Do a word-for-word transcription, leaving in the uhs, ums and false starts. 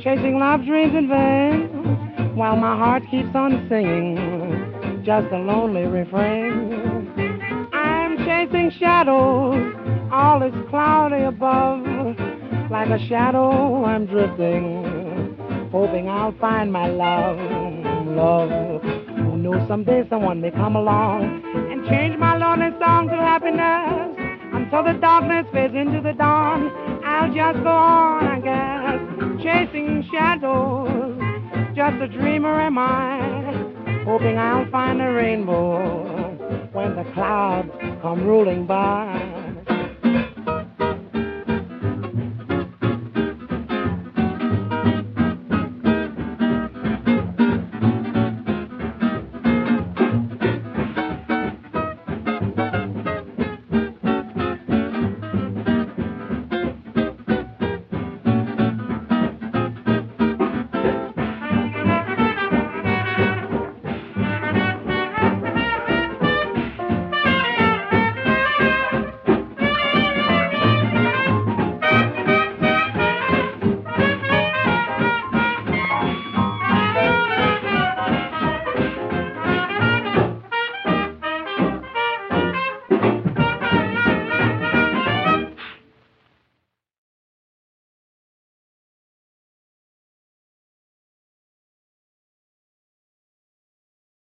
chasing love dreams in vain, while my heart keeps on singing just a lonely refrain. I'm chasing shadows, all is cloudy above, like a shadow I'm drifting, hoping I'll find my love, love. Who knows someday someone may come along and change my lonely song to happiness. Until the darkness fades into the dawn, I'll just go on, I guess, chasing shadows. Just a dreamer am I, hoping I'll find a rainbow when the clouds come rolling by.